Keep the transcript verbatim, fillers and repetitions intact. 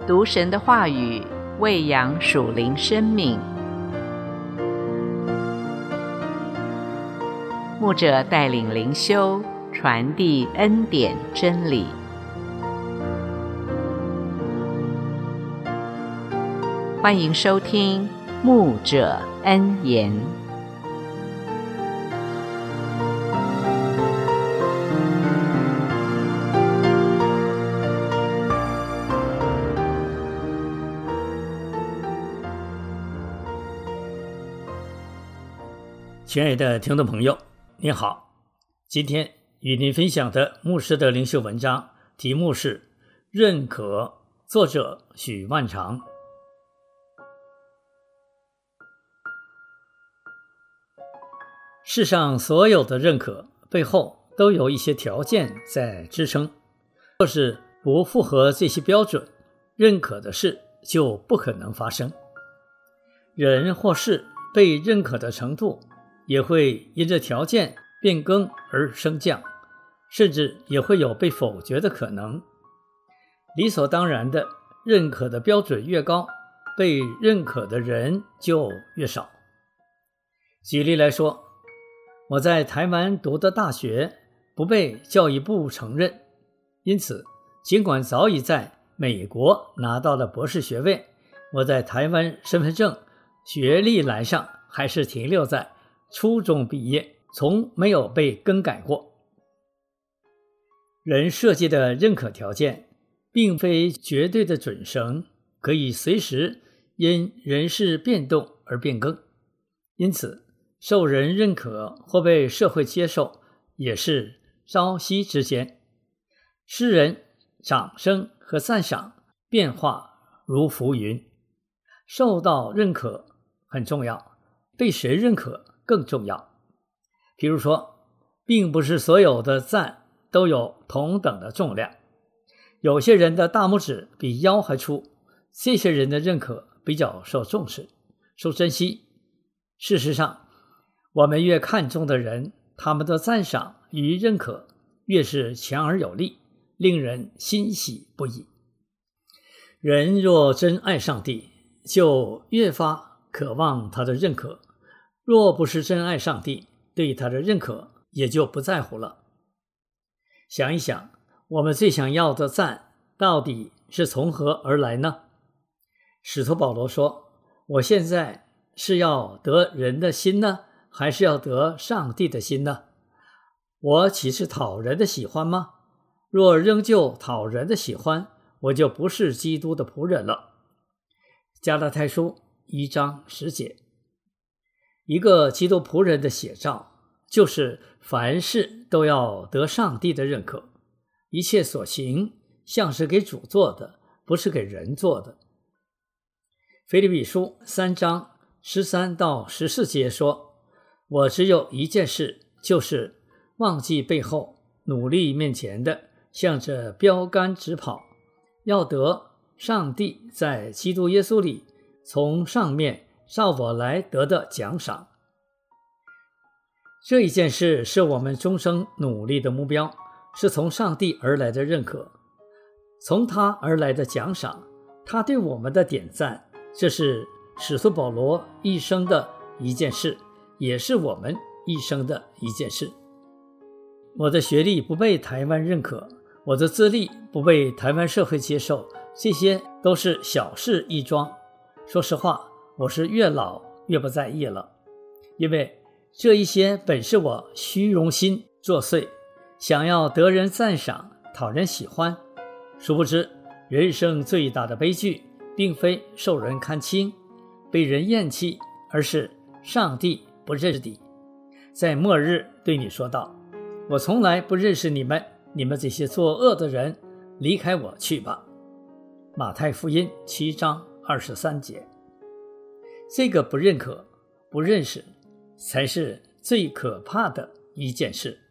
读神的话语，喂养属灵生命。牧者带领灵修，传递恩典真理。欢迎收听牧者恩言。 亲爱的听众朋友，你好，今天与您分享的牧师的灵修文章题目是认可，作者许万长。世上所有的认可背后都有一些条件在支撑，若是不符合这些标准，认可的事就不可能发生。人或事被认可的程度也会因着条件变更而升降，甚至也会有被否决的可能。理所当然的，认可的标准越高，被认可的人就越少。举例来说，我在台湾读的大学不被教育部承认，因此尽管早已在美国拿到了博士学位，我在台湾身份证学历栏上还是停留在初中毕业，从没有被更改过。人设计的认可条件并非绝对的准绳，可以随时因人事变动而变更，因此受人认可或被社会接受也是朝夕之间。世人掌声和赞赏变化如浮云，受到认可很重要，被谁认可更重要。比如说，并不是所有的赞都有同等的重量，有些人的大拇指比腰还粗，这些人的认可比较受重视，受珍惜。事实上，我们越看重的人，他们的赞赏与认可越是强而有力，令人欣喜不已。人若真爱上帝，就越发渴望他的认可，若不是真爱上帝，对他的认可也就不在乎了。想一想，我们最想要的赞到底是从何而来呢？使徒保罗说，我现在是要得人的心呢，还是要得上帝的心呢？我岂是讨人的喜欢吗？若仍旧讨人的喜欢，我就不是基督的仆人了。加拉太书一章十节。一个基督仆人的写照，就是凡事都要得上帝的认可，一切所行像是给主做的，不是给人做的。腓立比书三章十三到十四节说，我只有一件事，就是忘记背后，努力面前的，向着标杆直跑，要得上帝在基督耶稣里从上面照我来得的奖赏。这一件事是我们终生努力的目标，是从上帝而来的认可，从他而来的奖赏，他对我们的点赞，这是使徒保罗一生的一件事，也是我们一生的一件事。我的学历不被台湾认可，我的资历不被台湾社会接受，这些都是小事一桩。说实话，我是越老越不在意了，因为这一些本是我虚荣心作祟，想要得人赞赏，讨人喜欢。殊不知，人生最大的悲剧并非受人看轻，被人厌弃，而是上帝不认识你，在末日对你说道，我从来不认识你们，你们这些作恶的人，离开我去吧。马太福音七章二十三节。这个不认可、不认识，才是最可怕的一件事。